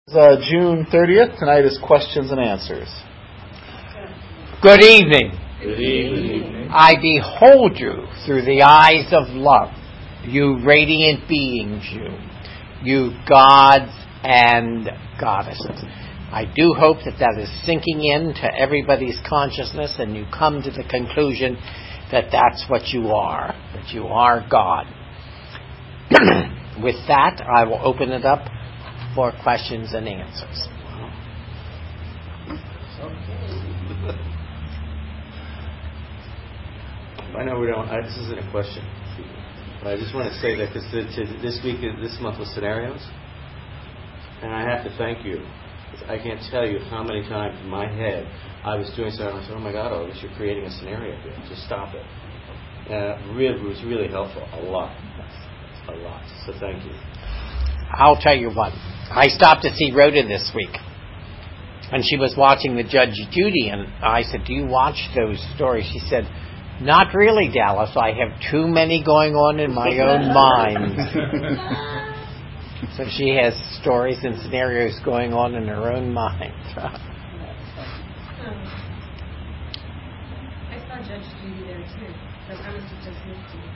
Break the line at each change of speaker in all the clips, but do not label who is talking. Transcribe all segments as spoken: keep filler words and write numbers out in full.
Uh, June thirtieth. Tonight is questions and answers.
Good evening.
Good evening.
I behold you through the eyes of love, you radiant beings, you, you gods and goddesses. I do hope that that is sinking into everybody's consciousness and you come to the conclusion that that's what you are, that you are God. With that, I will open it up for questions and answers.
I know we don't. I, this isn't a question, but I just want to say that this this week, this month was scenarios, and I have to thank you. I can't tell you how many times in my head I was doing something. I said, "Oh my God, Otis, you're creating a scenario here. Just stop it." And it really, was really helpful. A lot, a lot. So thank you.
I'll tell you what. I stopped to see Rhoda this week, and she was watching the Judge Judy, and I said, "Do you watch those stories?" She said, "Not really, Dallas. I have too many going on in my own mind." So she has stories and scenarios going on in her own mind.
I saw Judge Judy there too, but I was just listening.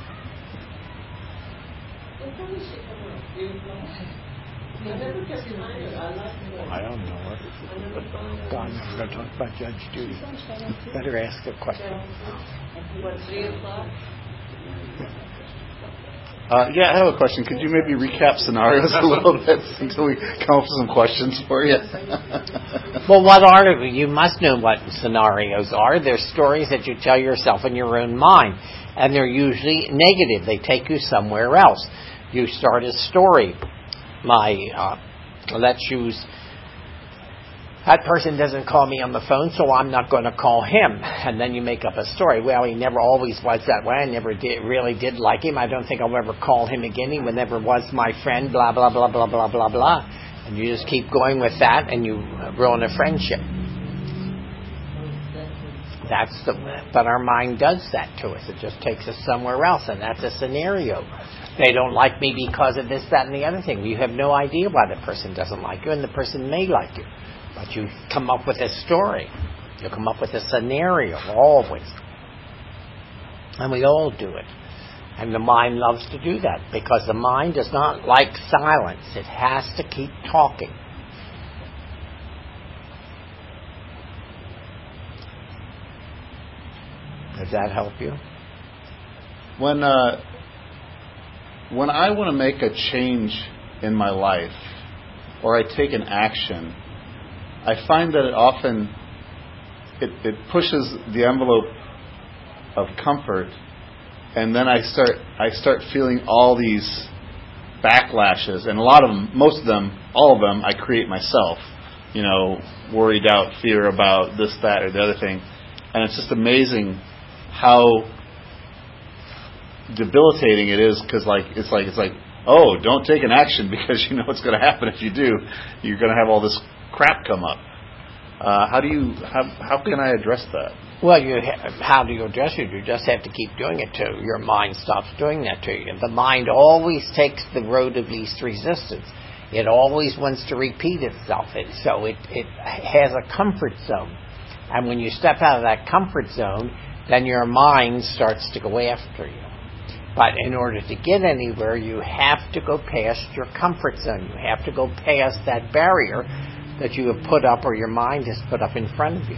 I don't know what. God, I'm going to talk about Judge Judy. Better ask a question.
Uh, yeah, I have a question. Could you maybe recap scenarios a little bit until we come up with some questions for you?
Well, what are you must know what scenarios are. They're stories that you tell yourself in your own mind, and they're usually negative. They take you somewhere else. You start a story. My, uh, let's use, that person doesn't call me on the phone, so I'm not going to call him. And then you make up a story. Well, he never always was that way. I never did, really did like him. I don't think I'll ever call him again. He never was my friend, blah, blah, blah, blah, blah, blah, blah. And you just keep going with that, and you ruin a friendship. That's the, but our mind does that to us. It just takes us somewhere else, and that's a scenario. They don't like me because of this, that, and the other thing. You have no idea why the person doesn't like you, and the person may like you. But you come up with a story. You come up with a scenario, always. And we all do it. And the mind loves to do that, because the mind does not like silence. It has to keep talking. Does that help you?
When uh, when I want to make a change in my life, or I take an action, I find that it often it, it pushes the envelope of comfort, and then I start I start feeling all these backlashes, and a lot of them, most of them, all of them, I create myself. You know, worry, doubt, fear about this, that, or the other thing, and it's just amazing how debilitating it is, because like it's like it's like oh, don't take an action because you know what's going to happen if you do. You're going to have all this crap come up. Uh, how do you how how can I address that?
Well, you ha- how do you address it? You just have to keep doing it till your mind stops doing that to you. The mind always takes the road of least resistance. It always wants to repeat itself. It, so it it has a comfort zone, and when you step out of that comfort zone, then your mind starts to go after you. But in order to get anywhere, you have to go past your comfort zone. You have to go past that barrier that you have put up, or your mind has put up in front of you.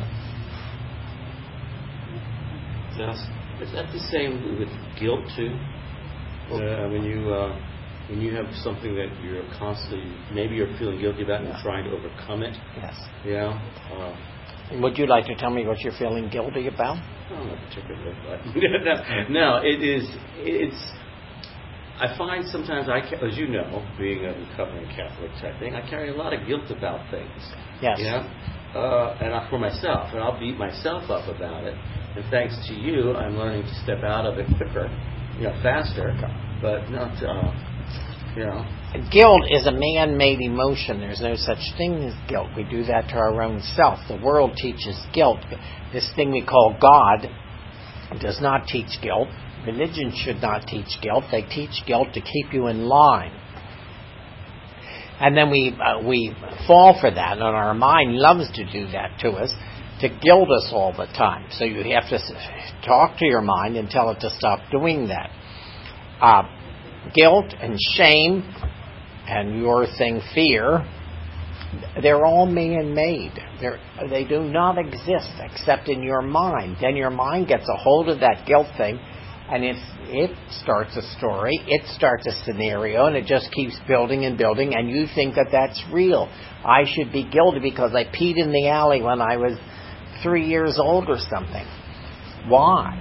Yes. Is that the same with guilt too? Uh, when you uh, when you have something that you're constantly, maybe you're feeling guilty about, and
Yeah.
you're trying to overcome it.
Yes.
Yeah. Uh,
Would you like to tell me what you're feeling guilty about?
Oh, not particularly, but no, no, it is. It's. I find sometimes I, as you know, being a recovering Catholic type thing, I carry a lot of guilt about things.
Yes.
You know, uh, and I, for myself, and I'll beat myself up about it. And thanks to you, I'm learning to step out of it quicker, you know, faster, but not, uh, you know.
Guilt is a man-made emotion. There's no such thing as guilt. We do that to our own self. The world teaches guilt. This thing we call God does not teach guilt. Religion should not teach guilt. They teach guilt to keep you in line. And then we uh, we fall for that, and our mind loves to do that to us, to guilt us all the time. So you have to talk to your mind and tell it to stop doing that. Uh, guilt and shame and your thing, fear, they're all man-made. They're, they do not exist except in your mind. Then your mind gets a hold of that guilt thing, and it's, it starts a story, it starts a scenario, and it just keeps building and building, and you think that that's real. I should be guilty because I peed in the alley when I was three years old or something. Why?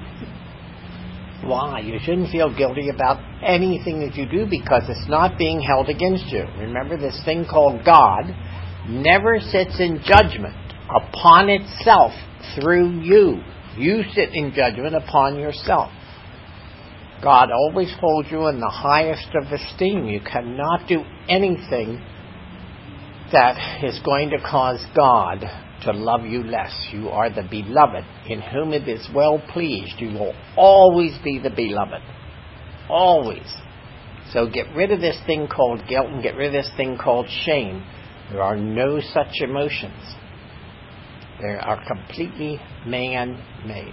Why? You shouldn't feel guilty about anything that you do because it's not being held against you. Remember, this thing called God never sits in judgment upon itself through you. You sit in judgment upon yourself. God always holds you in the highest of esteem. You cannot do anything that is going to cause God to love you less. You are the beloved, in whom it is well pleased. You will always be the beloved. Always. So get rid of this thing called guilt and get rid of this thing called shame. There are no such emotions. They are completely man-made.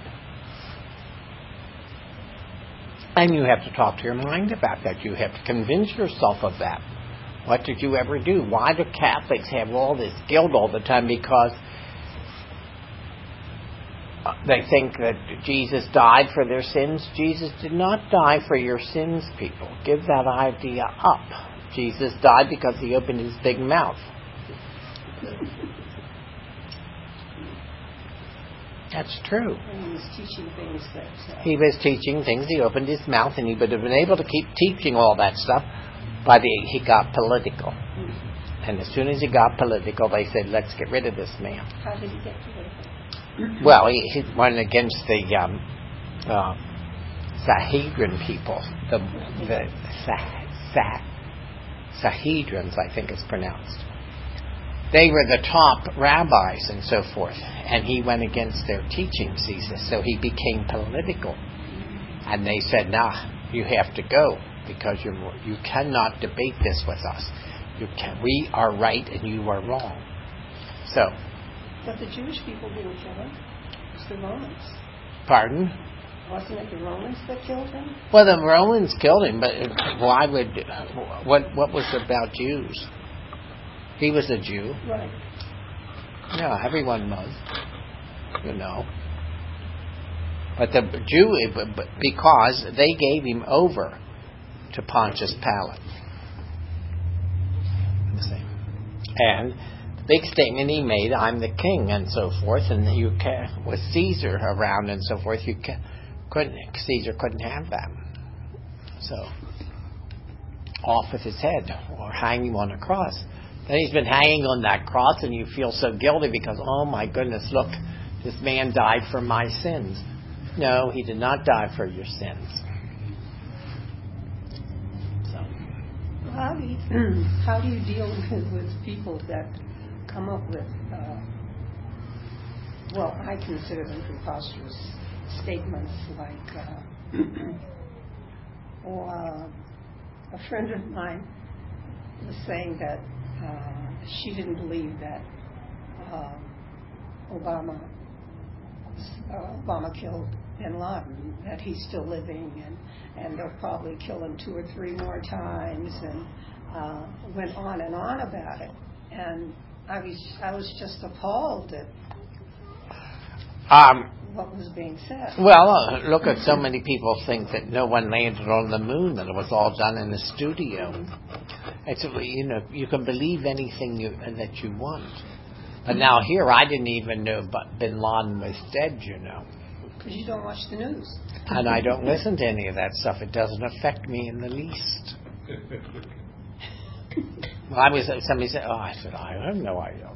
And you have to talk to your mind about that. You have to convince yourself of that. What did you ever do? Why do Catholics have all this guilt all the time? Because they think that Jesus died for their sins. Jesus did not die for your sins, people. Give that idea up. Jesus died because he opened his big mouth. That's true.
And he was teaching things that... Uh,
he was teaching things. He opened his mouth, and he would have been able to keep teaching all that stuff, but he, he got political. Mm-hmm. And as soon as he got political, they said, let's get rid of this man.
How did he get political?
Well, he, he went against the um, uh, Sanhedrin people. The, the Sah, Sah, Sanhedrins, I think it's pronounced. They were the top rabbis and so forth, and he went against their teachings, Jesus. So he became political, and they said, "Nah, you have to go because you you cannot debate this with us. You can, we are right and you are wrong." So,
but the Jewish people didn't kill him. It was the Romans.
Pardon?
Wasn't it the Romans that killed him?
Well, the Romans killed him, but why would what what was it about Jews? He was a Jew.
Right.
Yeah, everyone was, you know. But the Jew, because they gave him over to Pontius Pilate. And the big statement he made, I'm the king, and so forth, and you can, with Caesar around and so forth, you can, couldn't, Caesar couldn't have that. So, off with his head, or hang him on a cross. Then he's been hanging on that cross, and you feel so guilty because, oh my goodness, look, this man died for my sins. No, he did not die for your sins. So,
how do you, how do you deal with, with people that come up with, uh, well, I consider them preposterous statements like, uh, or uh, a friend of mine was saying that Uh, she didn't believe that uh, Obama uh, Obama killed Bin Laden, that he's still living, and, and they'll probably kill him two or three more times, and uh, went on and on about it. And I was I was just appalled at
um,
what was being said.
Well, uh, look at so many people think that no one landed on the moon, that it was all done in the studio. It's, you know, you can believe anything you, that you want. But now here, I didn't even know but Bin Laden was dead, you know.
Because you don't watch the news.
And I don't listen to any of that stuff. It doesn't affect me in the least. Well, I was, somebody said, oh, I said, I have no idea.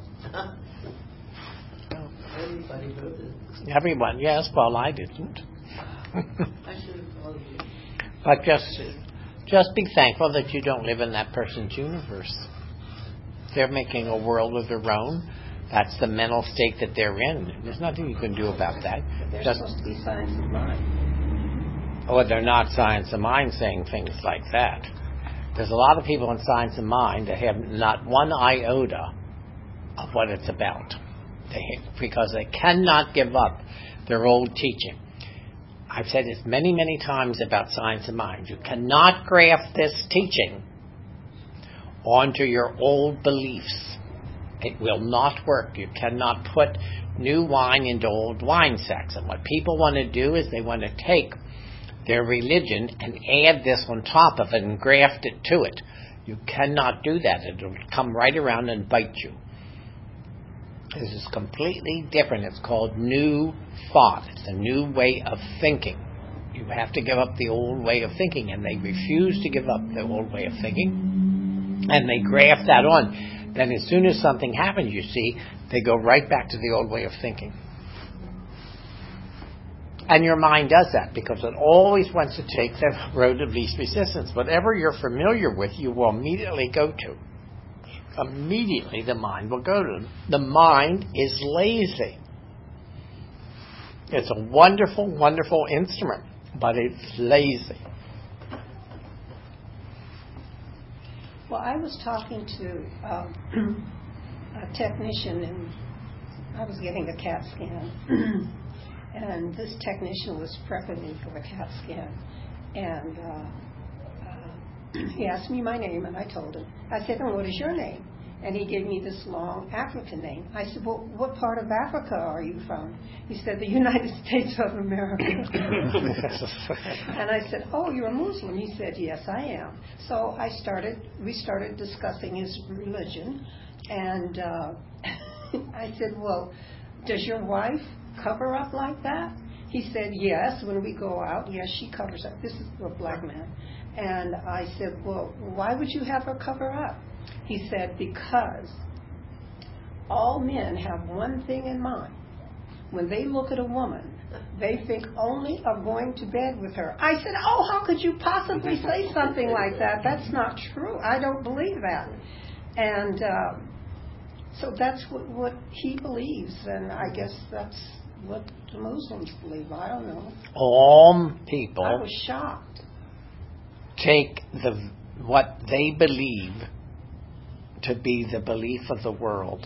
Everybody voted.
Everyone, yes, well, I didn't.
I should have told you.
But just... Just be thankful that you don't live in that person's universe. They're making a world of their own. That's the mental state that they're in. There's nothing you can do about that.
They're
Just,
supposed to be science of mind.
Oh, they're not science of mind saying things like that. There's a lot of people in Science of Mind that have not one iota of what it's about. They, because they cannot give up their old teaching. I've said this many, many times about Science of Mind. You cannot graft this teaching onto your old beliefs. It will not work. You cannot put new wine into old wine sacks. And what people want to do is they want to take their religion and add this on top of it and graft it to it. You cannot do that. It will come right around and bite you. This is completely different. It's called new thought. It's a new way of thinking. You have to give up the old way of thinking, and they refuse to give up the old way of thinking, and they graft that on. Then as soon as something happens, you see, they go right back to the old way of thinking. And your mind does that because it always wants to take the road of least resistance. Whatever you're familiar with, you will immediately go to. Immediately the mind will go to. The mind is lazy. It's a wonderful, wonderful instrument, but it's lazy.
Well, I was talking to um, a technician, and I was getting a CAT scan, and this technician was prepping me for the CAT scan, and uh, he asked me my name, and I told him. I said, "And what is your name?" And he gave me this long African name. I said, "Well, what part of Africa are you from?" He said, "The United States of America." And I said, "Oh, you're a Muslim?" He said, "Yes, I am." So I started, we started discussing his religion, and uh, I said, "Well, does your wife cover up like that?" He said, "Yes, when we go out, yes, she covers up." This is a black man. And I said, "Well, why would you have her cover up?" He said, "Because all men have one thing in mind. When they look at a woman, they think only of going to bed with her." I said, "Oh, how could you possibly say something like that? That's not true. I don't believe that." And uh, so that's what, what he believes, and I guess that's what the Muslims believe. I don't know.
All people
I was shocked.
Take the what they believe to be the belief of the world.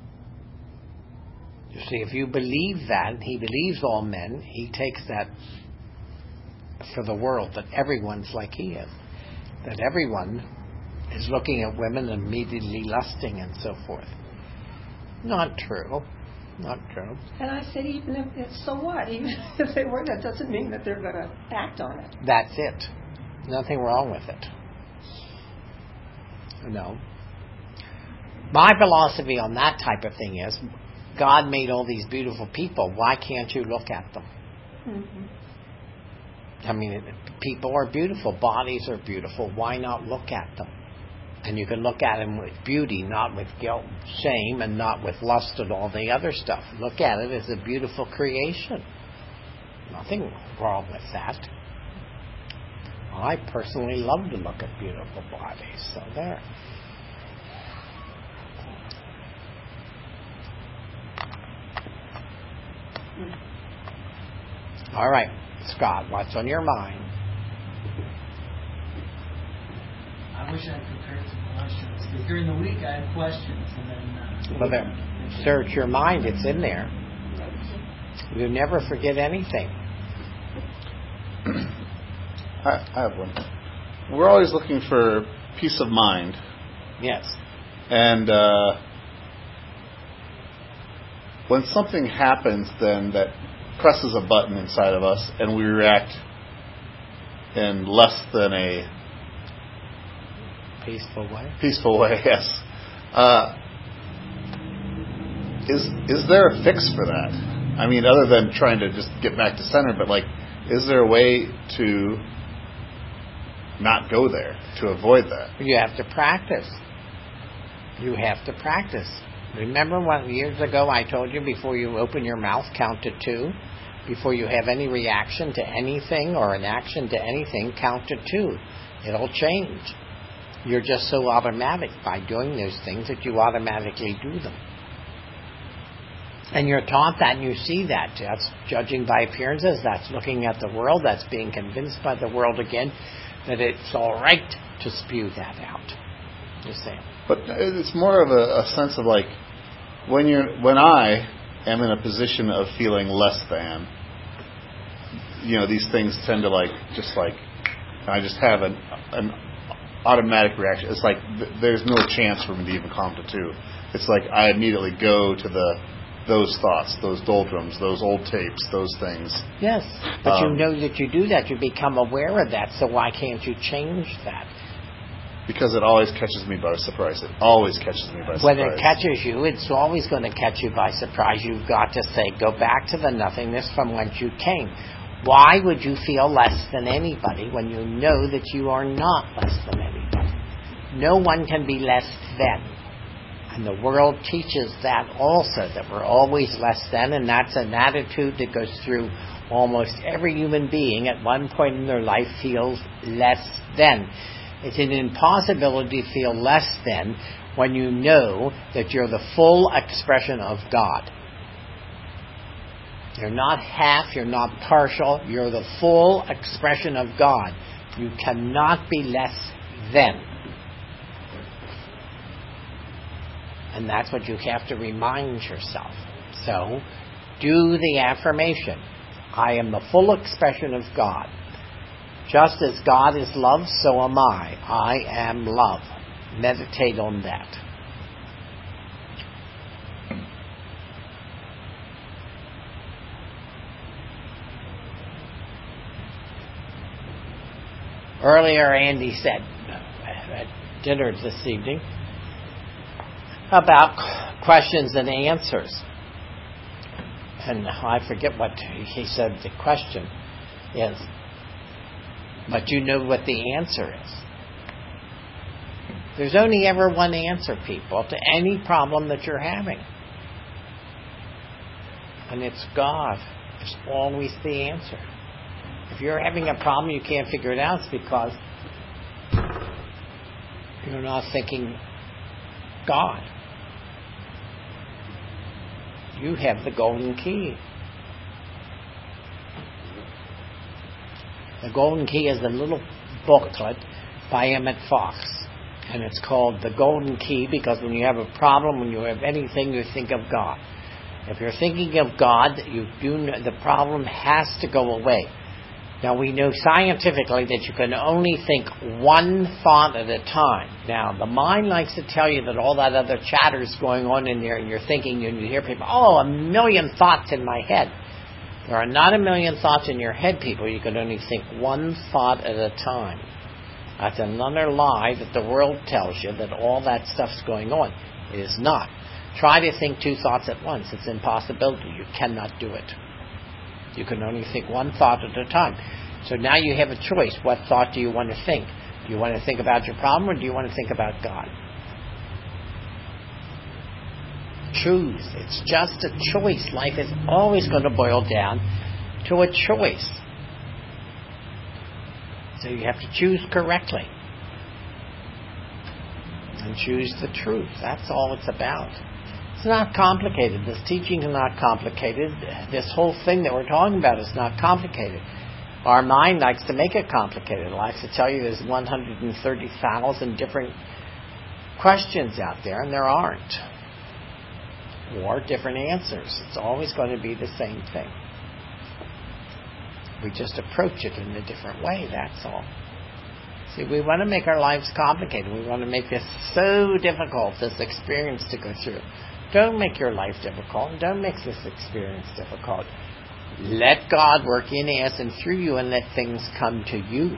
You see, if you believe that, he believes all men, he takes that for the world, that everyone's like he is. That everyone is looking at women and immediately lusting and so forth. Not true. Not true.
And I said, even if it's, so what? Even if they were, that doesn't mean that they're going to act on it.
That's it. Nothing wrong with it. No. My philosophy on that type of thing is, God made all these beautiful people. Why can't you look at them? Mm-hmm. I mean, people are beautiful. Bodies are beautiful. Why not look at them? And you can look at them with beauty, not with guilt, shame, and not with lust and all the other stuff. Look at it as a beautiful creation. Nothing wrong with that. I personally love to look at beautiful bodies. So there. All right, Scott, what's on your mind?
I wish I prepared some questions, but during the week I had questions, and then... Uh,
well, there, search your mind. It's in there. You never forget anything.
I, I have one. We're always looking for peace of mind.
Yes.
And uh, when something happens then that presses a button inside of us and we react in less than a
peaceful way.
Peaceful way, yes. Uh, is is there a fix for that? I mean, other than trying to just get back to center, but like, is there a way to not go there, to avoid that?
You have to practice. You have to practice. Remember what years ago I told you, before you open your mouth, count to two? Before you have any reaction to anything or an action to anything, count to two. It'll change. You're just so automatic by doing those things that you automatically do them. And you're taught that and you see that. That's judging by appearances. That's looking at the world. That's being convinced by the world again that it's all right to spew that out. You see.
But it's more of a, a sense of like when you're when I am in a position of feeling less than. You know, these things tend to like just like I just have an an automatic reaction. It's like th- there's no chance for me to even calm to two. It's like I immediately go to the those thoughts, those doldrums, those old tapes, those things.
Yes, but
Um,
you know that you do that. You become aware of that. So why can't you change that?
Because it always catches me by surprise. It always catches me by surprise.
When it catches you, it's always going to catch you by surprise. You've got to say, go back to the nothingness from whence you came. Why would you feel less than anybody when you know that you are not less than anybody? No one can be less than. And the world teaches that also, that we're always less than, and that's an attitude that goes through almost every human being at one point in their life feels less than. It's an impossibility to feel less than when you know that you're the full expression of God. You're not half, you're not partial, you're the full expression of God. You cannot be less than. And that's what you have to remind yourself. So, do the affirmation. I am the full expression of God. Just as God is love, so am I. I am love. Meditate on that. Earlier, Andy said at dinner this evening about questions and answers. And I forget what he said the question is. But you know what the answer is. There's only ever one answer, people, to any problem that you're having. And it's God. It's always the answer. If you're having a problem you can't figure it out, it's because you're not thinking God. You have the golden key. The Golden Key is a little booklet by Emmett Fox. And it's called The Golden Key because when you have a problem, when you have anything, you think of God. If you're thinking of God, you do know, the problem has to go away. Now, we know scientifically that you can only think one thought at a time. Now, the mind likes to tell you that all that other chatter is going on in there, and you're thinking, and you hear people, oh, a million thoughts in my head. There are not a million thoughts in your head, people. You can only think one thought at a time. That's another lie that the world tells you, that all that stuff's going on. It is not. Try to think two thoughts at once. It's an impossibility. You cannot do it. You can only think one thought at a time. So now you have a choice. What thought do you want to think? Do you want to think about your problem, or do you want to think about God? Choose. It's just a choice. Life is always going to boil down to a choice. So you have to choose correctly. And choose the truth. That's all it's about. It's not complicated. This teaching is not complicated. This whole thing that we're talking about is not complicated. Our mind likes to make it complicated. It likes to tell you there's one hundred thirty thousand different questions out there, and there aren't. Or different answers. It's always going to be the same thing. We just approach it in a different way, that's all. See, we want to make our lives complicated. We want to make this so difficult, this experience to go through. Don't make your life difficult. Don't make this experience difficult. Let God work in us and through you, and let things come to you.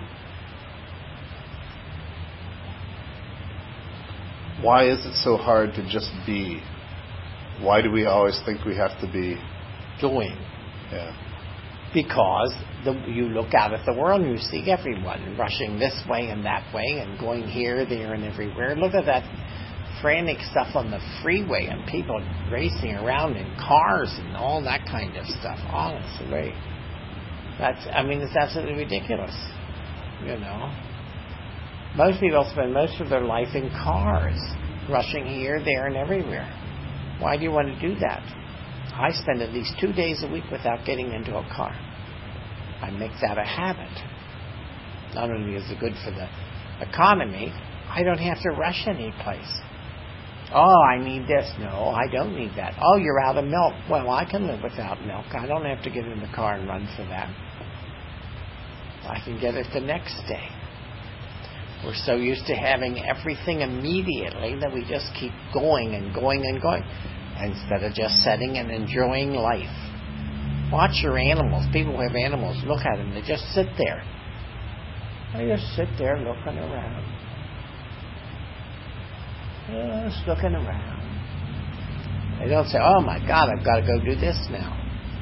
Why is it so hard to just be? Why do we always think we have to be
doing?
Yeah.
Because the, you look out at the world and you see everyone rushing this way and that way and going here, there, and everywhere. Look at that frantic stuff on the freeway and people racing around in cars and all that kind of stuff. Honestly, that's I mean, it's absolutely ridiculous. You know, most people spend most of their life in cars, rushing here, there, and everywhere. Why do you want to do that? I spend at least two days a week without getting into a car. I make that a habit. Not only is it good for the economy, I don't have to rush any place. Oh, I need this. No, I don't need that. Oh, you're out of milk. Well, I can live without milk. I don't have to get in the car and run for that. I can get it the next day. We're so used to having everything immediately that we just keep going and going and going instead of just sitting and enjoying life. Watch your animals. People who have animals, look at them. They just sit there. They just sit there looking around. Just looking around. They don't say, oh my God, I've got to go do this now.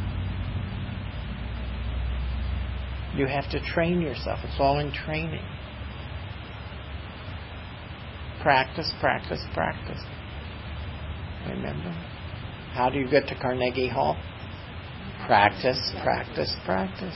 You have to train yourself. It's all in training. Practice, practice, practice. Remember? How do you get to Carnegie Hall? Practice, practice, practice.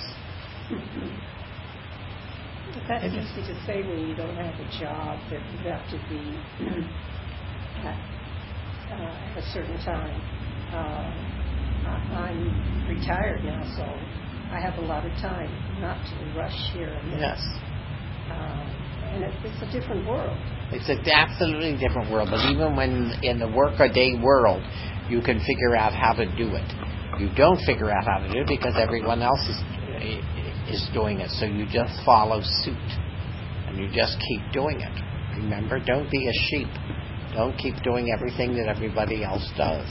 That's easy to say when you don't have a job that you have to be at, uh, at a certain time. Uh, I'm retired now, so I have a lot of time not to rush here and there.
Yes.
Um, and it, it's a different world.
It's an absolutely different world. But even when in the work-a-day world, you can figure out how to do it. You don't figure out how to do it because everyone else is is doing it. So you just follow suit. And you just keep doing it. Remember, don't be a sheep. Don't keep doing everything that everybody else does.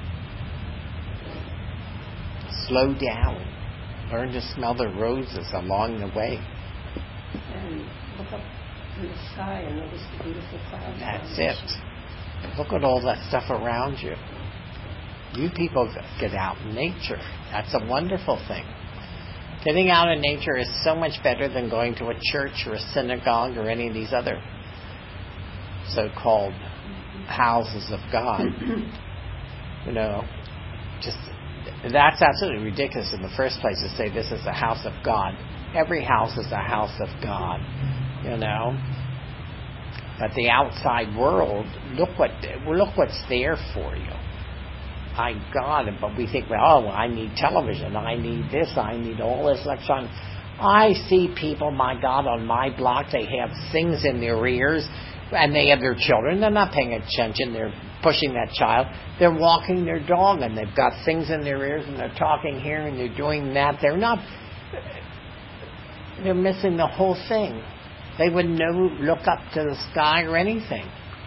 Slow down. Learn to smell the roses along the way.
And look up in the sky and notice the beautiful clouds.
That's it. Look at all that stuff around you. You people get out in nature. That's a wonderful thing. Getting out in nature is so much better than going to a church or a synagogue or any of these other so-called houses of God. You know, just that's absolutely ridiculous in the first place to say this is a house of God. Every house is a house of God, you know. But the outside world, look what look what's there for you. My God, but we think, well, oh, I need television, I need this, I need all this electronic. I see people, my God, on my block, they have things in their ears, and they have their children. They're not paying attention. They're pushing that child. They're walking their dog, and they've got things in their ears, and they're talking here, and they're doing that. They're not, they're missing the whole thing. They would never look up to the sky or anything.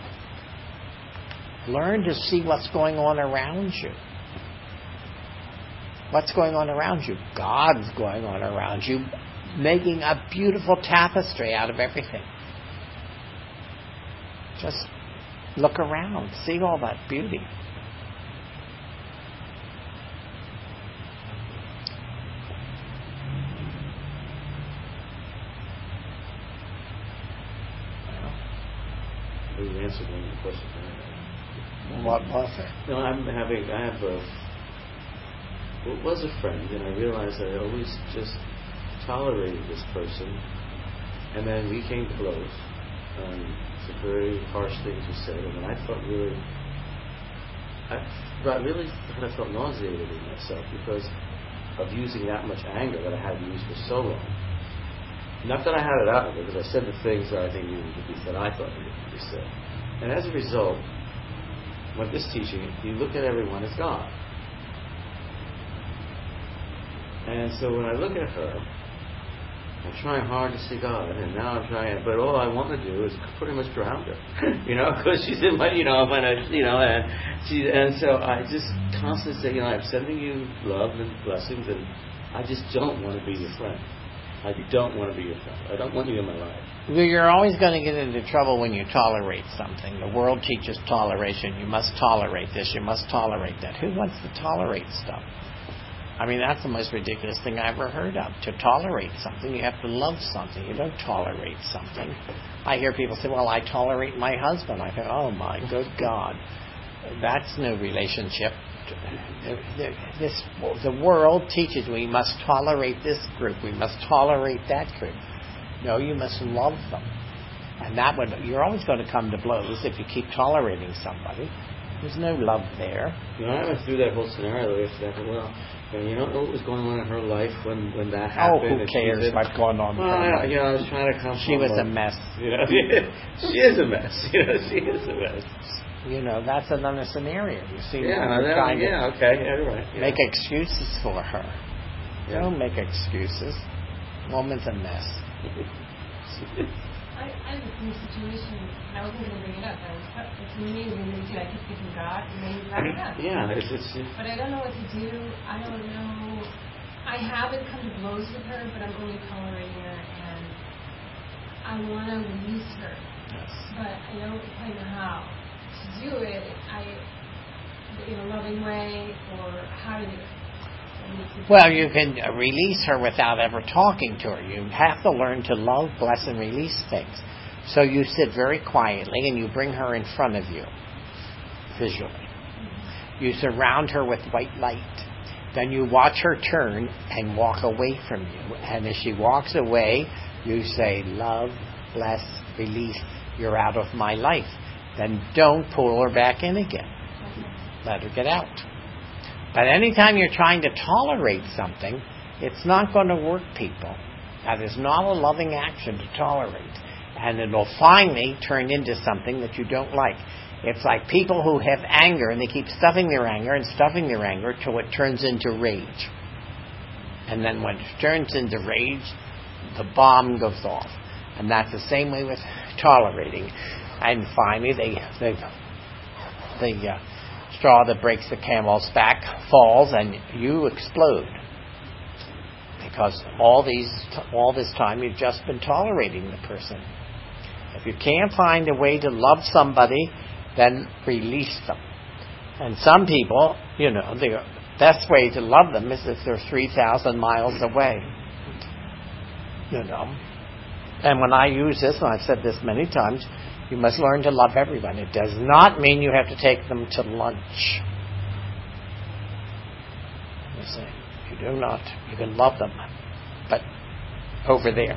Learn to see what's going on around you. What's going on around you? God's going on around you, making a beautiful tapestry out of everything. Just look around, see all that beauty.
You answered one of the questions I had.
What was it?
No, I'm having, I have a, it was a friend, and I realized that I always just tolerated this person, and then we came to blows. Um, some very harsh things were said, and I felt really, I, I really kind of felt nauseated in myself because of using that much anger that I had used for so long. Not that I had it out of it, because I said the things that I think needed to be said, I thought needed to be said. And as a result, with this teaching, you look at everyone as God. And so when I look at her, I'm trying hard to see God, and now I'm trying, but all I want to do is pretty much drown her, you know, because she's in my, you know, when I, you know, and she, and so I just constantly say, you know, I'm sending you love and blessings, and I just don't want to be your friend. I don't want to be your friend. I don't want you in my life.
You're always going to get into trouble when you tolerate something. The world teaches toleration. You must tolerate this. You must tolerate that. Who wants to tolerate stuff? I mean, that's the most ridiculous thing I ever heard of. To tolerate something, you have to love something. You don't tolerate something. I hear people say, well, I tolerate my husband. I think, oh, my good God. That's no relationship. This, the world teaches we must tolerate this group. We must tolerate that group. No, you must love them. And that would, you're always going to come to blows if you keep tolerating somebody. There's no love there.
You know, I went through that whole scenario yesterday. Well, you don't know what was going on in her life when, when that
Oh,
happened.
who cares
said,
what's going on with
well,
her?
I, you know, I was trying to come
She
from
was
a
a mess.
You know, she is a mess. You know, she is a mess.
You know, that's another scenario. You see,
Yeah,
you're
that,
trying
yeah,
to
okay, yeah, you're right. Yeah.
make excuses for her.
Yeah.
Don't make excuses. Woman's a mess.
I, I was in a situation, and I wasn't going to bring it up. I was, it's amazing what you do. I keep thinking, God, and then you brought it up.
Yeah, it's, it's, it's
But I don't know what to do. I don't know. I haven't come to blows with her, but I'm only tolerating her, and I want to release her.
Yes.
But I don't quite know how to do it. I, in a loving way, or how to do it.
Well, you can release her without ever talking to her. You have to learn to love, bless, and release things. So you sit very quietly and you bring her in front of you, visually. You surround her with white light. Then you watch her turn and walk away from you. And as she walks away, you say, love, bless, release, you're out of my life. Then don't pull her back in again. Let her get out. But anytime you're trying to tolerate something, it's not going to work, people. That is not a loving action to tolerate. And it'll finally turn into something that you don't like. It's like people who have anger, and they keep stuffing their anger and stuffing their anger till it turns into rage. And then when it turns into rage, the bomb goes off. And that's the same way with tolerating. And finally, they, they, the uh, straw that breaks the camel's back falls, and you explode. Because all these, all this time, you've just been tolerating the person. If you can't find a way to love somebody, then release them. And some people, you know, the best way to love them is if they're three thousand miles away. You know. And when I use this, and I've said this many times, you must learn to love everyone. It does not mean you have to take them to lunch. You see, you do not. You can love them, but over there.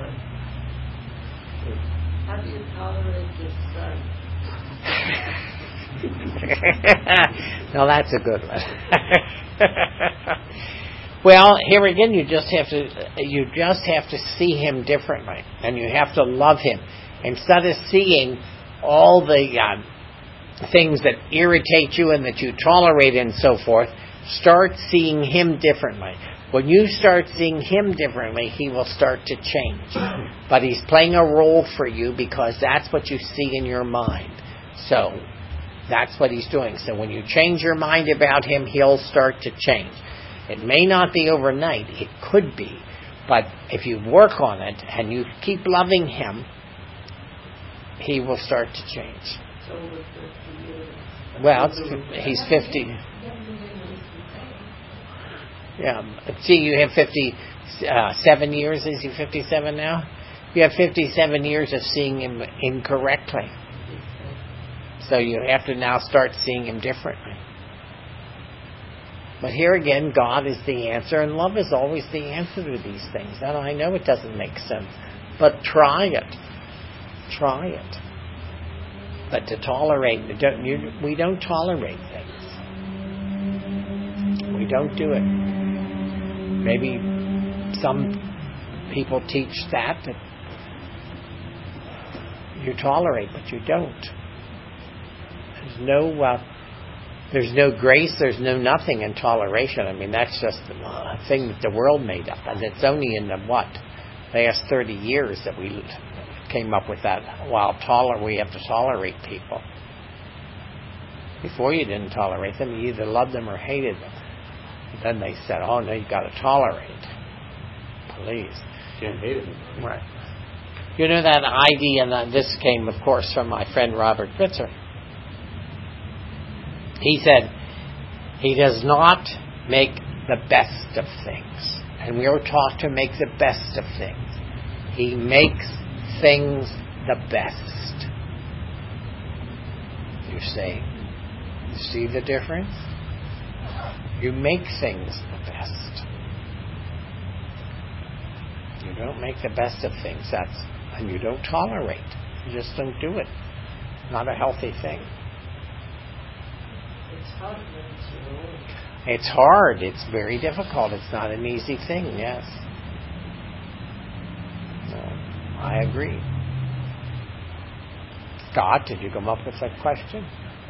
How do you tolerate your son?
Now that's a good one. Well, here again, you just have to you just have to see him differently, and you have to love him instead of seeing all the uh, things that irritate you and that you tolerate and so forth. Start seeing him differently. When you start seeing him differently, he will start to change. But he's playing a role for you because that's what you see in your mind. So that's what he's doing. So when you change your mind about him, he'll start to change. It may not be overnight. It could be. But if you work on it and you keep loving him, he will start to change.
So over fifty years.
Well, it's, he's fifty. Yeah. See, you have fifty-seven years. Is he fifty-seven now? You have fifty-seven years of seeing him incorrectly. So you have to now start seeing him differently. But here again, God is the answer, and love is always the answer to these things. And I know it doesn't make sense, but try it. Try it. But to tolerate, don't, you, we don't tolerate things. We don't do it. Maybe some people teach that, that you tolerate, but you don't. There's no, uh, there's no grace, there's no nothing in toleration. I mean, that's just a thing that the world made up, and it's only in the what, last thirty years that we came up with that. While toler, we have to tolerate people. Before you didn't tolerate them, you either loved them or hated them. Then they said, oh, no, you've got to tolerate. Please.
Can't hate it.
Right. You know that idea, and this came, of course, from my friend Robert Bitzer. He said, he does not make the best of things. And we are taught to make the best of things. He makes things the best. You see? You see the difference? You make things the best. You don't make the best of things. That's, and you don't tolerate. You just don't do it. Not a healthy thing.
It's hard when it's your own.
It's hard. It's very difficult. It's not an easy thing, yes. No, I agree. Scott, did you come up with that question?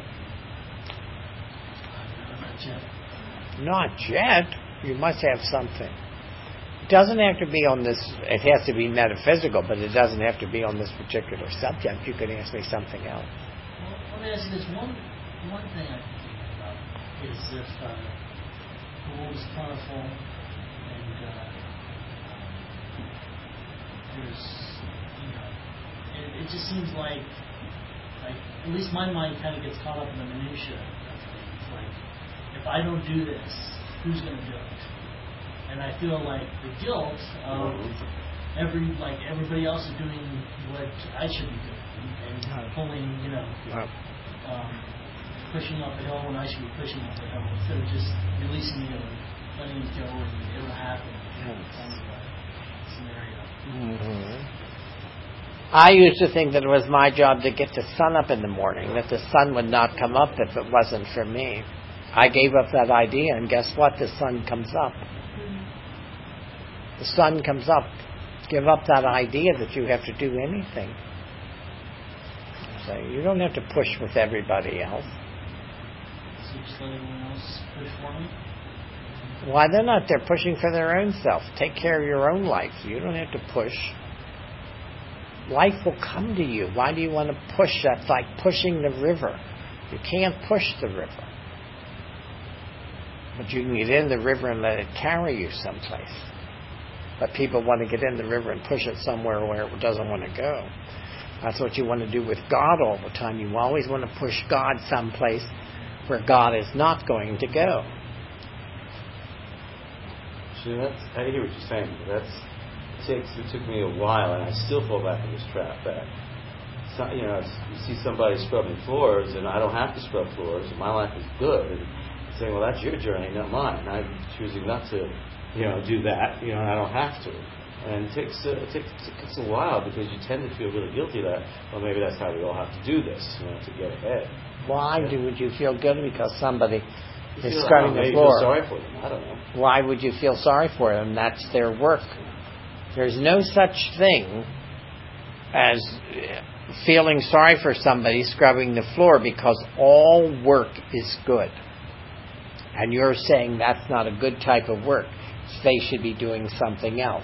Not yet.
Not yet. You must have something. It doesn't have to be on this, it has to be metaphysical, but it doesn't have to be on this particular subject. You could ask me something else.
Well, let me ask you this. One, one thing I'm thinking about is if uh, the world is plentiful and uh, um, there's, you know, it, it just seems like, like, at least my mind kind of gets caught up in the minutia of things. Like, if I don't do this, who's going to do it? And I feel like the guilt of every, like everybody else is doing what I should be doing and pulling, you know, um, pushing up the hill when I should be pushing up the hill instead of just releasing it and letting it go and it'll happen. Kind of a scenario.
Mm-hmm. I used to think that it was my job to get the sun up in the morning, that the sun would not come up if it wasn't for me. I gave up that idea, and guess what? The sun comes up. The sun comes up. Give up that idea that you have to do anything. So you don't have to push with everybody else.
So just let everyone else push for me?
Why, they're not. They're pushing for their own self. Take care of your own life. You don't have to push. Life will come to you. Why do you want to push? That's like pushing the river. You can't push the river. But you can get in the river and let it carry you someplace. But people want to get in the river and push it somewhere where it doesn't want to go. That's what you want to do with God all the time. You always want to push God someplace where God is not going to go.
See, that's, I hear what you're saying. But that's it takes. It took me a while, and I still fall back in this trap. That so, you know, you see somebody scrubbing floors, and I don't have to scrub floors, and my life is good. And saying, well, that's your journey, not mine. I'm choosing not to, you know, do that. You know, and I don't have to. And it takes uh, it takes it takes a while because you tend to feel really guilty that, well, maybe that's how we all have to do this, you know, to get ahead.
Why
yeah.
do would you feel guilty? Because somebody
you
is
feel,
scrubbing
know,
the
maybe
floor.
Feel sorry for them. I don't know.
Why would you feel sorry for them? That's their work. There's no such thing as feeling sorry for somebody scrubbing the floor, because all work is good. And you're saying that's not a good type of work. They should be doing something else.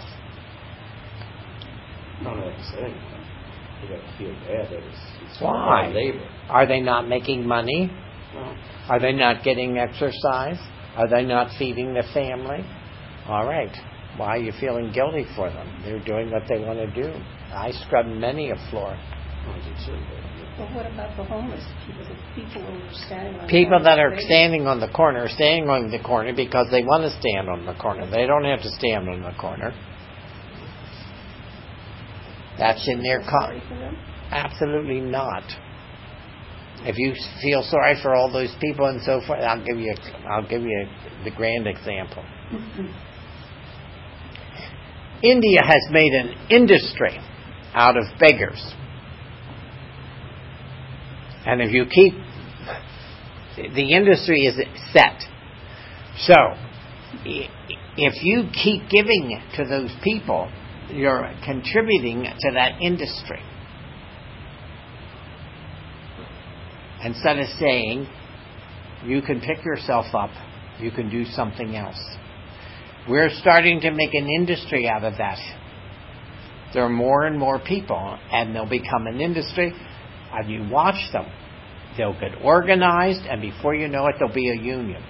I don't know what to say. They got to feel bad that it's, it's
Why?
labor.
Are they not making money?
No.
Are they not getting exercise? Are they not feeding the family? All right. Why are you feeling guilty for them? They're doing what they want to do. I scrubbed many a floor.
Oh, you should, but,
But what about the homeless people, the people who are standing on
People
corners
that are
begging?
standing on the corner are standing on the corner because they want to stand on the corner. They don't have to stand on the corner. That's in their
Sorry
con.
for them?
Absolutely not. If you feel sorry for all those people and so forth, I'll give you. I'll give you the grand example. India has made an industry out of beggars. And if you keep, the industry is set. So, if you keep giving to those people, you're contributing to that industry. Instead of saying, you can pick yourself up, you can do something else. We're starting to make an industry out of that. There are more and more people, and they'll become an industry, and you watch them. They'll get organized, and before you know it, there'll be a union.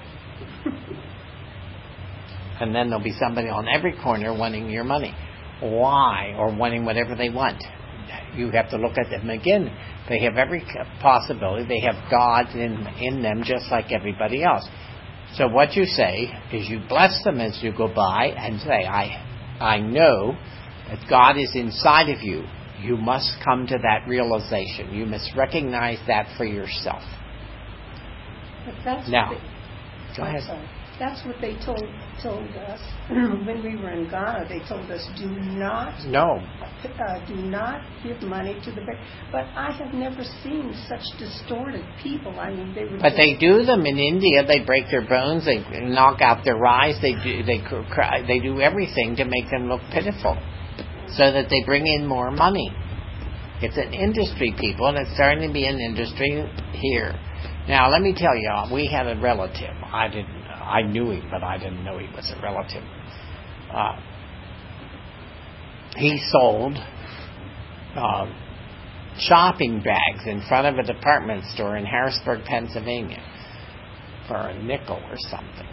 And then there'll be somebody on every corner wanting your money. Why? Or wanting whatever they want. You have to look at them again. They have every possibility. They have God in, in them just like everybody else. So what you say is you bless them as you go by and say, I, I know that God is inside of you. You must come to that realization. You must recognize that for yourself.
But that's
Now,
the,
go ahead.
Sorry. that's what they told told us when we were in Ghana. They told us, do not
No.
uh, do not give money to the bank. But I have never seen such distorted people. I mean, they were.
But
just,
they do them in India. They break their bones. They knock out their eyes. They do. They cry, they do everything to make them look pitiful, so that they bring in more money. It's an industry, people, and it's starting to be an industry here. Now, let me tell you, we had a relative. I didn't. I knew him, but I didn't know he was a relative. Uh, he sold uh, shopping bags in front of a department store in Harrisburg, Pennsylvania, for a nickel or something.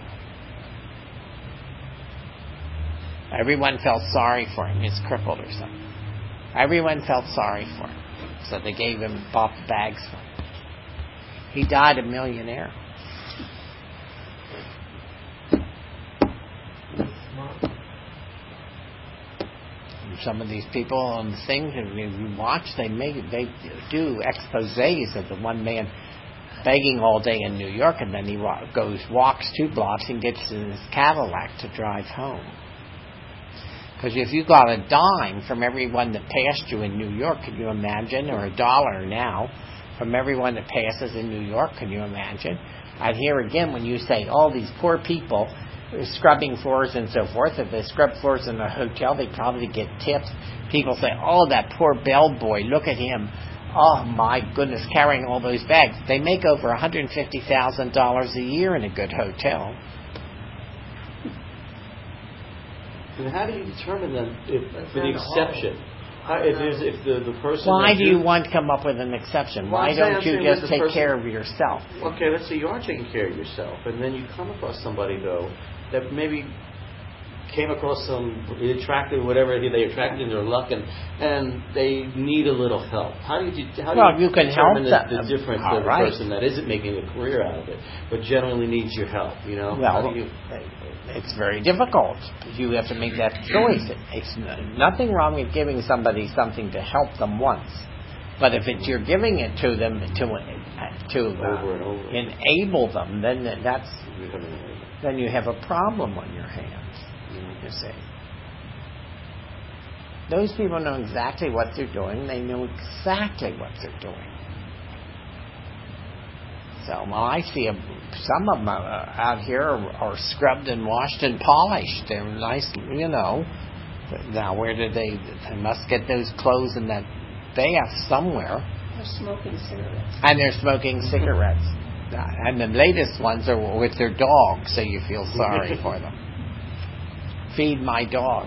Everyone felt sorry for him. He's crippled or something. Everyone felt sorry for him, so they gave him, bought the bags for him. He died a millionaire. Some of these people on the things, if you watch, they make they do exposés of the one man begging all day in New York, and then he wa- goes walks two blocks and gets in his Cadillac to drive home. Because if you got a dime from everyone that passed you in New York, can you imagine, or a dollar now from everyone that passes in New York, can you imagine? And here again, when you say, oh, these poor people scrubbing floors and so forth, if they scrub floors in a hotel, they probably get tips. People say, oh, that poor bellboy, look at him. Oh, my goodness, carrying all those bags. They make over one hundred fifty thousand dollars a year in a good hotel.
And how do you determine then if, for the exception? How, if, there's, if the, the person...
Why do
you,
you want to come up with an exception?
Well,
Why
I'm
don't
saying,
you
I'm
just
saying
take
the
care
person,
of yourself?
Okay, let's say you are taking care of yourself, and then you come across somebody, though, that maybe came across some attractive, whatever they attracted in their luck, and and they need a little help. How do you how do
well,
you,
you can
determine
help
the,
them.
the difference
All
of the
right.
person that isn't making a career out of it, but generally needs your help? You know,
Well,
how do you?
It's very difficult. You have to make that choice. It's nothing wrong with giving somebody something to help them once, but if it's, you're giving it to them to to uh,
Over and over.
enable them, then that's then you have a problem on your hands. You see, those people know exactly what they're doing. They know exactly what they're doing. So when I see a, some of them uh, out here are, are scrubbed and washed and polished. They're nice, you know. Now where did they? They must get those clothes in that bath somewhere.
They're smoking cigarettes.
And they're smoking cigarettes. And the latest ones are with their dogs, so you feel sorry for them. Feed my dog.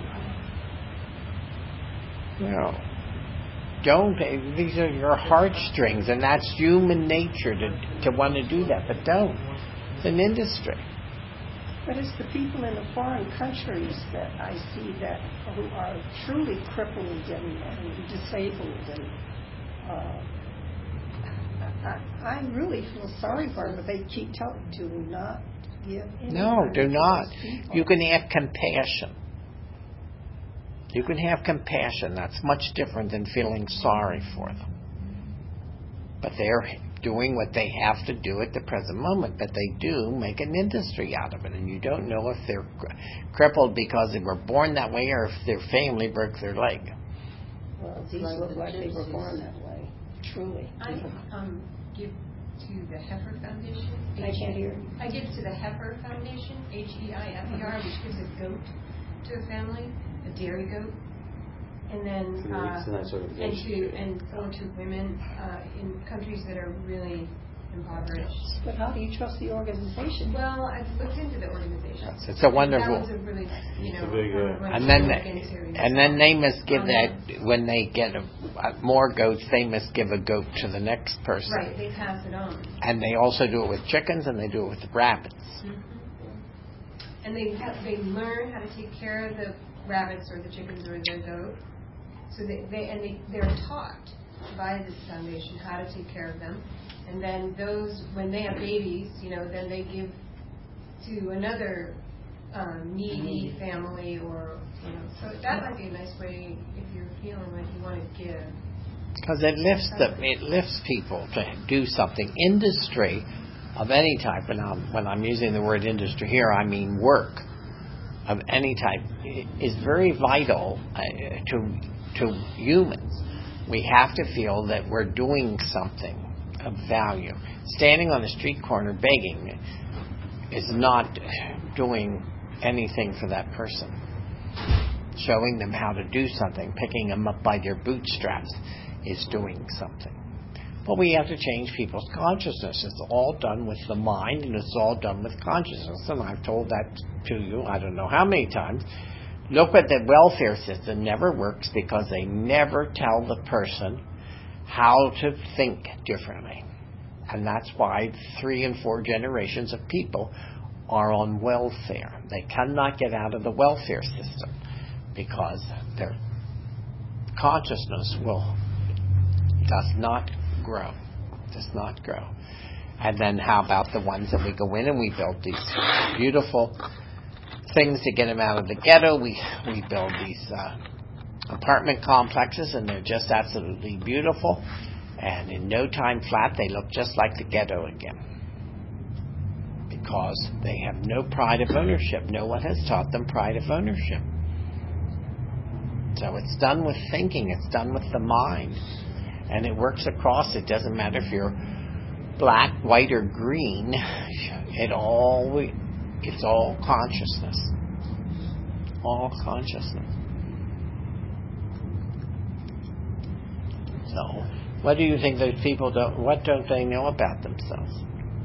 You know. Don't, these are your heartstrings, and that's human nature to to want to do that, but don't. It's an industry.
But it's the people in the foreign countries that I see that who are truly crippled and, and disabled, and uh, I, I really feel sorry for them, but they keep telling do not give any
No,
money
do
to
not.
those people.
You can have compassion. You can have compassion. That's much different than feeling sorry for them. But they're doing what they have to do at the present moment. But they do make an industry out of it. And you don't know if they're crippled because they were born that way or if their family broke their leg.
Well, these
Like
look
the
like they were
gypsies.
born that way. Truly.
I um, give to the Heifer Foundation.
I can't hear.
I give to the Heifer Foundation, H E I F E R, which gives a goat to a family, a dairy goat, and then uh,
It's a nice
and
organization,
to
too.
and go to women uh, in countries that are really impoverished.
But how do you trust the organization?
Well, I've looked into the organization.
It's a wonderful.
That was a really, you know,
It's a big, uh,
one I
And
wanted
then,
to look into.
and then they must give
Um,
that when they get a, uh, more goats. They must give a goat to the next person.
Right, they pass it on.
And they also do it with chickens, and they do it with rabbits.
Mm-hmm. And they have, they learn how to take care of the rabbits or the chickens or the goat. So they, they and they, they're taught by this foundation how to take care of them. And then those, when they have babies, you know, then they give to another um, needy family, or you know. So that might be a nice way if you're feeling like you want to give.
Because it lifts the, it lifts people to do something. Industry of any type, and I'm, when I'm using the word industry here, I mean work of any type, is very vital uh, to to humans. We have to feel that we're doing something of value. Standing on the street corner begging is not doing anything for that person. Showing them how to do something, picking them up by their bootstraps, is doing something. But we have to change people's consciousness. It's all done with the mind, and it's all done with consciousness. And I've told that to you, I don't know how many times. Look at the welfare system. Never works because they never tell the person how to think differently. And that's why three and four generations of people are on welfare. They cannot get out of the welfare system because their consciousness will does not grow. Does not grow. And then how about the ones that we go in and we build these beautiful things to get them out of the ghetto? We we build these uh, apartment complexes, and they're just absolutely beautiful. And in no time flat, they look just like the ghetto again. Because they have no pride of ownership. No one has taught them pride of ownership. So it's done with thinking. It's done with the mind. And it works across. It doesn't matter if you're black, white, or green. It all, it's all consciousness. All consciousness. So, what do you think those people don't, what don't they know about themselves?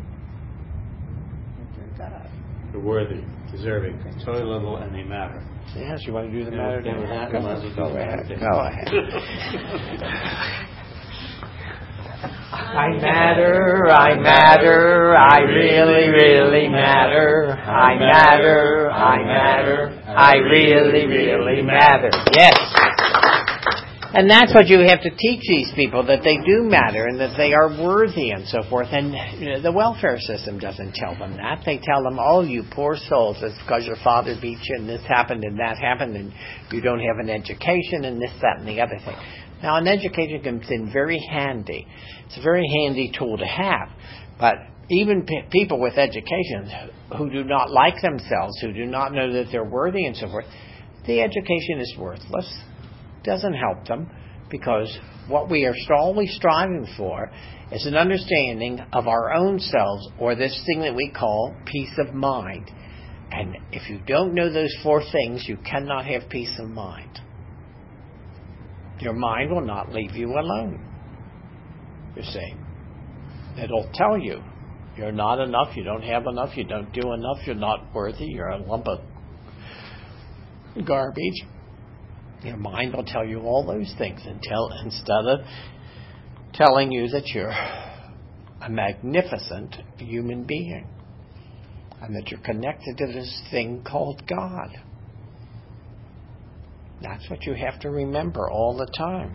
They're worthy, deserving, tolerable, and they matter.
Yes, you want to do the
Yeah,
matter?
okay with that?
Go,
Might as well
go
do
ahead.
that.
Go ahead. I matter, I matter, I really, really matter. I matter, I matter, I really, really matter. Yes. And that's what you have to teach these people, that they do matter and that they are worthy and so forth. And you know, the welfare system doesn't tell them that. They tell them, oh, you poor souls, it's because your father beat you and this happened and that happened and you don't have an education and this, that, and the other thing. Now, an education comes in very handy. It's a very handy tool to have. But even p- people with education who do not like themselves, who do not know that they're worthy and so forth, the education is worthless. Doesn't help them, because what we are always striving for is an understanding of our own selves, or this thing that we call peace of mind. And if you don't know those four things, you cannot have peace of mind. Your mind will not leave you alone. You see, it'll tell you you're not enough, you don't have enough, you don't do enough, you're not worthy, you're a lump of garbage. Your mind will tell you all those things until, instead of telling you that you're a magnificent human being and that you're connected to this thing called God. That's what you have to remember all the time.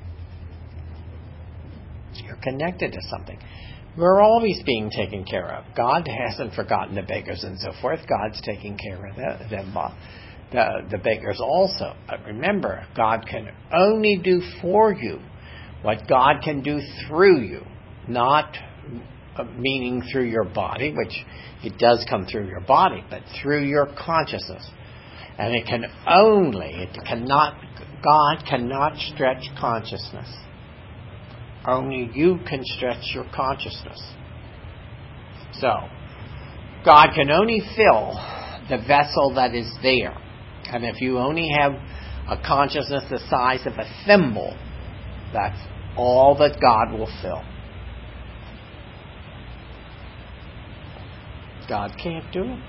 You're connected to something. We're always being taken care of. God hasn't forgotten the beggars and so forth. God's taking care of them. The, the beggars also. But remember, God can only do for you what God can do through you. Not uh, meaning through your body, which it does come through your body, but through your consciousness. And it can only, it cannot, God cannot stretch consciousness. Only you can stretch your consciousness. So, God can only fill the vessel that is there. And if you only have a consciousness the size of a thimble, that's all that God will fill. God can't do it.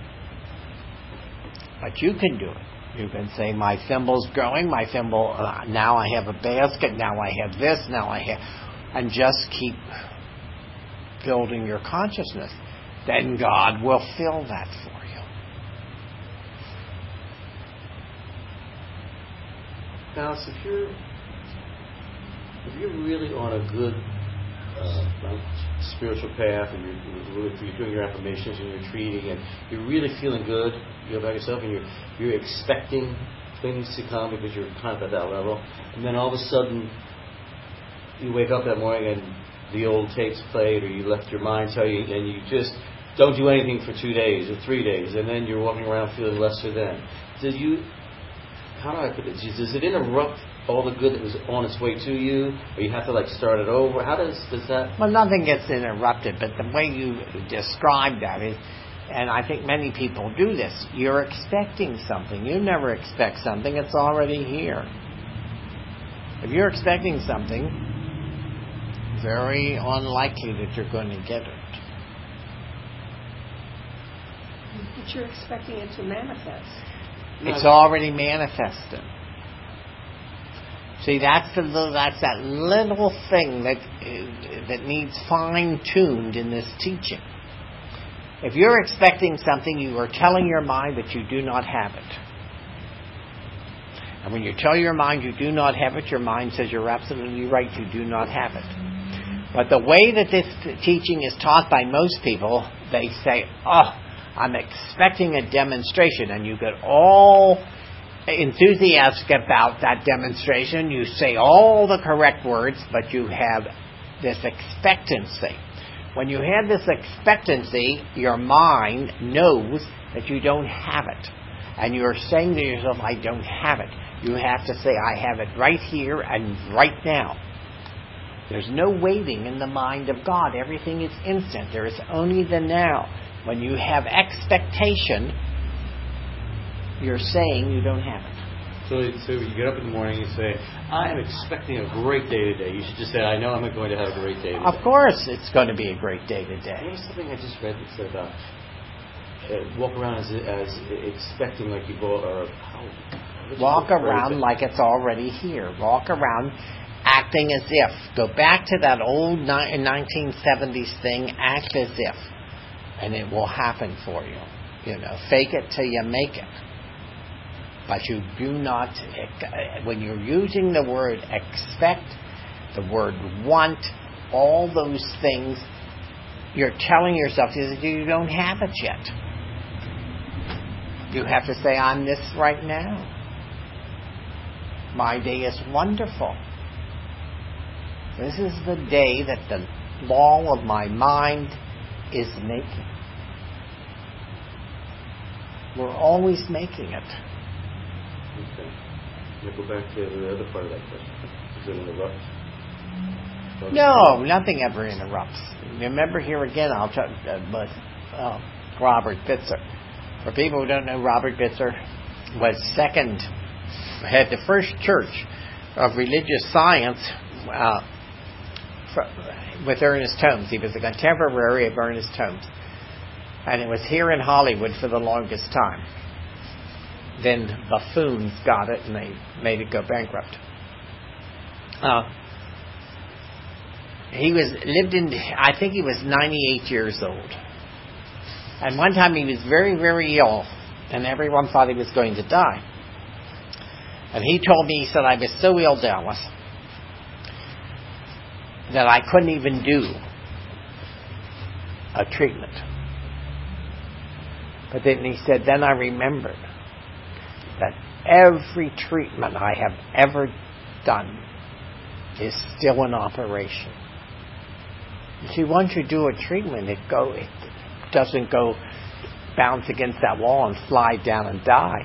But you can do it. You can say, my thimble's growing, my thimble, uh, now I have a basket, now I have this, now I have... And just keep building your consciousness. Then God will fill that for you.
Alice, if you're if you're really on a good uh, spiritual path, and you're, you're doing your affirmations and you're treating, and you're really feeling good about yourself, and you're you're expecting things to come because you're kind of at that level, and then all of a sudden you wake up that morning and the old tapes played, or you left your mind tell you, and you just don't do anything for two days or three days, and then you're walking around feeling lesser than. Did you? How do I put it? Does it interrupt all the good that was on its way to you, or you have to like start it over? How does does that?
Well, nothing gets interrupted, but the way you describe that is, and I think many people do this, you're expecting something. You never expect something, it's already here. If you're expecting something, very unlikely that you're going to get it.
But you're expecting it to manifest.
It's already manifested. See, that's the little, that's that little thing that that needs fine-tuned in this teaching. If you're expecting something, you are telling your mind that you do not have it. And when you tell your mind you do not have it, your mind says you're absolutely right, you do not have it. But the way that this teaching is taught by most people, they say, oh, I'm expecting a demonstration, and you get all enthusiastic about that demonstration. You say all the correct words, but you have this expectancy. When you have this expectancy, your mind knows that you don't have it. And you're saying to yourself, I don't have it. You have to say, I have it right here and right now. There's no waiting in the mind of God. Everything is instant. There is only the now. When you have expectation, you're saying you don't have it.
So, so you get up in the morning and you say, I am expecting a great day today. You should just say, I know I'm going to have a great day today.
Of course it's going to be a great day today.
There was something I just read that said about uh, walk around as, as expecting like you go, or how,
walk around like it's already here. Walk around acting as if. Go back to that old ni- nineteen seventies thing, act as if. And it will happen for you. You know, fake it till you make it. But you do not, when you're using the word expect, the word want, all those things, you're telling yourself that you don't have it yet. You have to say, I'm this right now. My day is wonderful. This is the day that the law of my mind is making. We're always making it.
Okay. Now go back to the other part of that question. Does it interrupt?
No, nothing ever interrupts. Remember here again, I'll talk about uh, Robert Bitzer. For people who don't know, Robert Bitzer was second, had the first church of religious science uh, for, with Ernest Holmes. He was a contemporary of Ernest Holmes. And it was here in Hollywood for the longest time. Then buffoons got it and they made it go bankrupt. Uh, he was lived in, I think he was ninety-eight years old. And one time he was very, very ill, and everyone thought he was going to die. And he told me, he said, I was so ill, Dallas, that I couldn't even do a treatment. But then he said, then I remembered that every treatment I have ever done is still in operation. You see, once you do a treatment, it go it doesn't go bounce against that wall and slide down and die.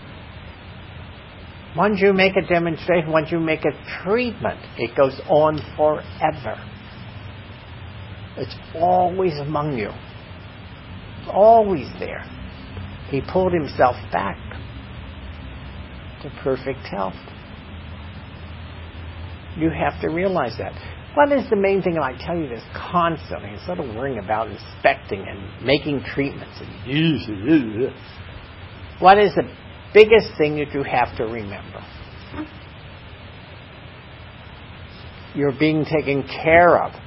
Once you make a demonstration, once you make a treatment, it goes on forever. It's always among you. It's always there. He pulled himself back to perfect health. You have to realize that. What is the main thing? And I tell you this constantly, instead of worrying about inspecting and making treatments. And what is the biggest thing that you have to remember? You're being taken care of.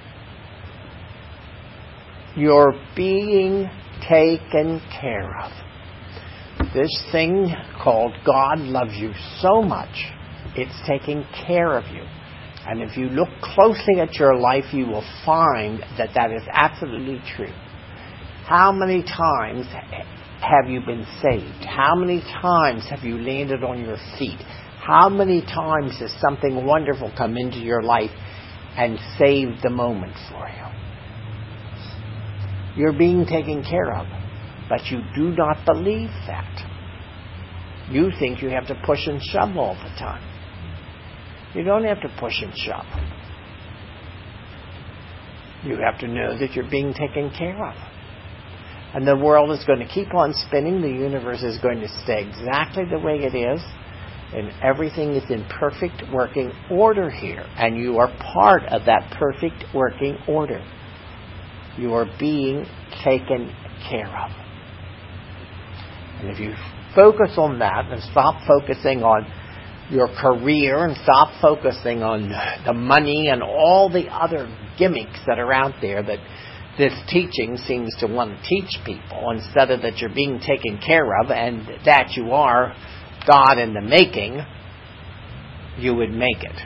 You're being taken care of. This thing called God loves you so much, it's taking care of you. And if you look closely at your life, you will find that that is absolutely true. How many times have you been saved? How many times have you landed on your feet? How many times has something wonderful come into your life and save the moment for you. You're being taken care of, but you do not believe that. You think you have to push and shove all the time. You don't have to push and shove. You have to know that you're being taken care of. And the world is going to keep on spinning. The universe is going to stay exactly the way it is. And everything is in perfect working order here. And you are part of that perfect working order. You are being taken care of. And if you focus on that and stop focusing on your career and stop focusing on the money and all the other gimmicks that are out there that this teaching seems to want to teach people, instead of that you're being taken care of and that you are God in the making, you would make it.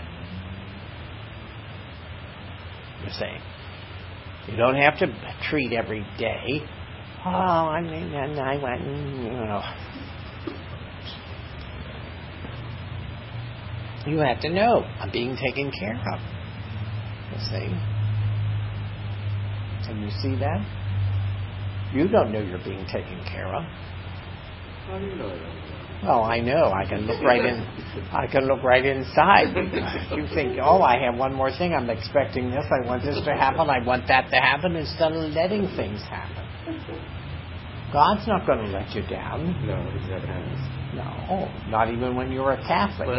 You see, you don't have to treat every day. Oh, I mean, and I went, you know. You have to know I'm being taken care of. You see? Can you see that? You don't know you're being taken care of.
How do you know that?
Well, I know. I can look right in. I can look right inside. You think, oh, I have one more thing. I'm expecting this. I want this to happen. I want that to happen. Instead of letting things happen. God's not going to let you down.
No, it's never happens.
No, not even when you're a Catholic.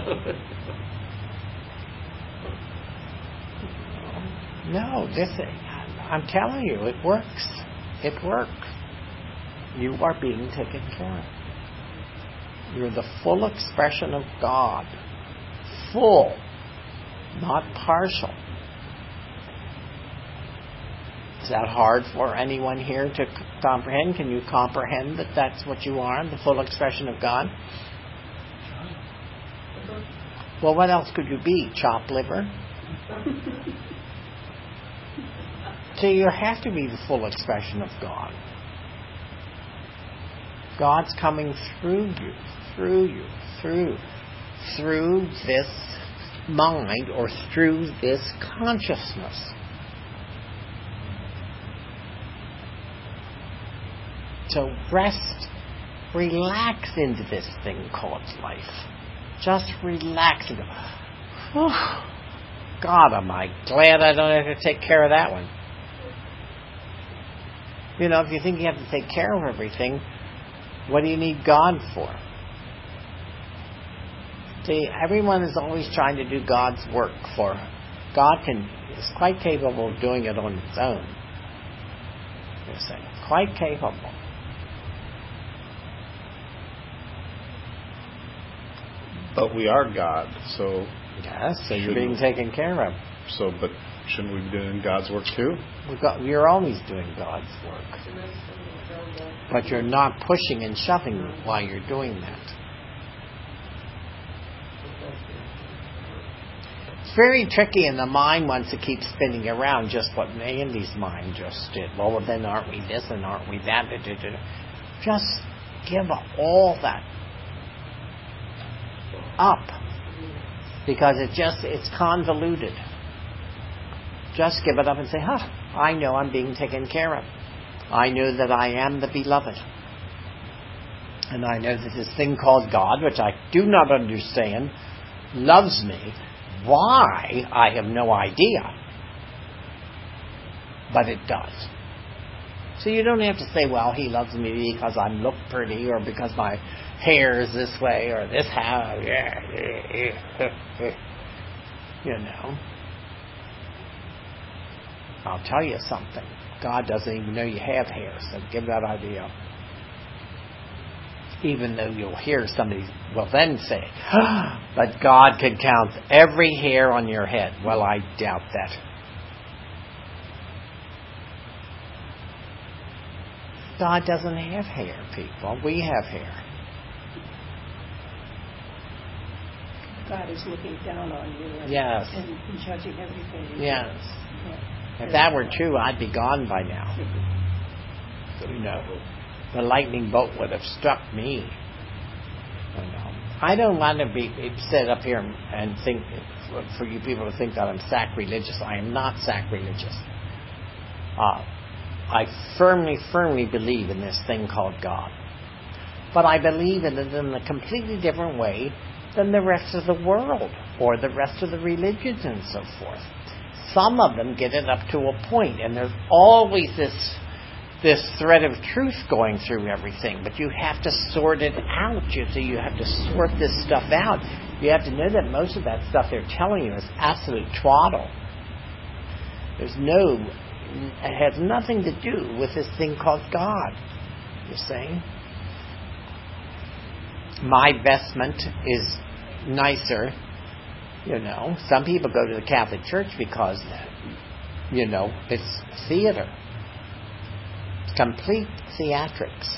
No, this. I'm telling you, it works. It works. You are being taken care of. You're the full expression of God. Full, not partial. Is that hard for anyone here to c- comprehend? Can you comprehend that that's what you are, the full expression of God? Well, what else could you be? Chopped liver? So you have to be the full expression of God. God's coming through you, through you, through, through this mind or through this consciousness. So rest, relax into this thing called life. Just relax and go, oh, God, am I glad I don't have to take care of that one. You know, if you think you have to take care of everything, what do you need God for? See, everyone is always trying to do God's work for. God can is quite capable of doing it on its own. You say, quite capable.
But we are God, so
yes, so you're being taken care of.
So, but shouldn't we be doing God's work too?
You're always doing God's work, but you're not pushing and shoving while you're doing that. It's very tricky, and the mind wants to keep spinning around just what Andy's mind just did. Well, then aren't we this and aren't we that? Just give all that up, because it just it's convoluted. Just give it up and say, huh, I know I'm being taken care of. I know that I am the beloved. And I know that this thing called God, which I do not understand, loves me. Why? I have no idea. But it does. So you don't have to say, well, he loves me because I look pretty, or because my hair is this way, or this how, yeah, yeah, yeah. You know. I'll tell you something. God doesn't even know you have hair, so give that idea up. Even though you'll hear somebody will then say, ah, but God can count every hair on your head. Well, I doubt that. God doesn't have hair, people. We have hair.
God is looking down on you and,
yes.
and judging everything.
Yes.
Yeah.
If that were true, I'd be gone by now. You know, the lightning bolt would have struck me. You know, I don't want to be sit up here and think, for you people to think that I'm sacrilegious. I am not sacrilegious. Uh, I firmly, firmly believe in this thing called God. But I believe in it in a completely different way than the rest of the world or the rest of the religions and so forth. Some of them get it up to a point, and there's always this this thread of truth going through everything, but you have to sort it out. You see, you have to sort this stuff out. You have to know that most of that stuff they're telling you is absolute twaddle. There's no, it has nothing to do with this thing called God. You see, my vestment is nicer. You know, some people go to the Catholic Church because, you know, it's theater. Complete theatrics.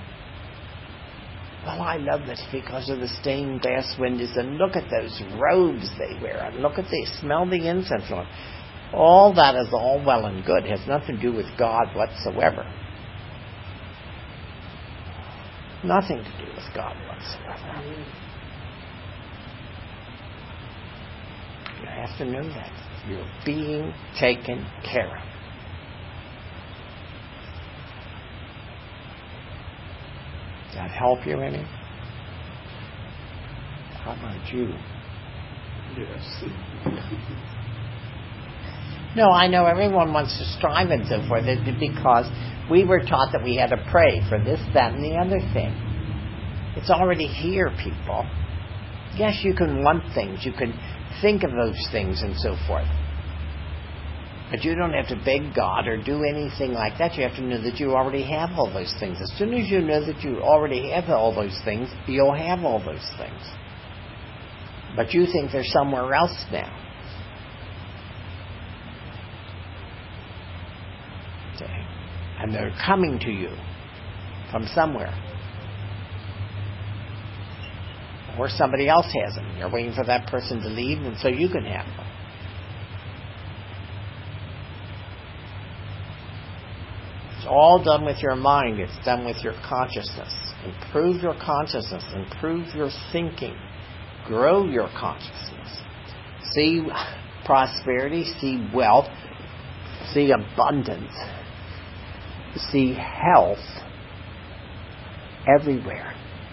Well, I love this because of the stained glass windows, and look at those robes they wear, and look at they smell the incense on. All that is all well and good. It has nothing to do with God whatsoever. Nothing to do with God whatsoever. You have to know that. You're being taken care of. Does that help you any? How about you?
Yes.
No, I know everyone wants to strive and so forth because we were taught that we had to pray for this, that, and the other thing. It's already here, people. Yes, you can want things. You can think of those things and so forth. But you don't have to beg God or do anything like that. You have to know that you already have all those things. As soon as you know that you already have all those things, you'll have all those things. But you think they're somewhere else now. Okay. And they're coming to you from somewhere. Or somebody else has them. You're waiting for that person to leave, and so you can have them. It's all done with your mind. It's done with your consciousness. Improve your consciousness. Improve your thinking. Grow your consciousness. See prosperity. See wealth. See abundance. See health everywhere.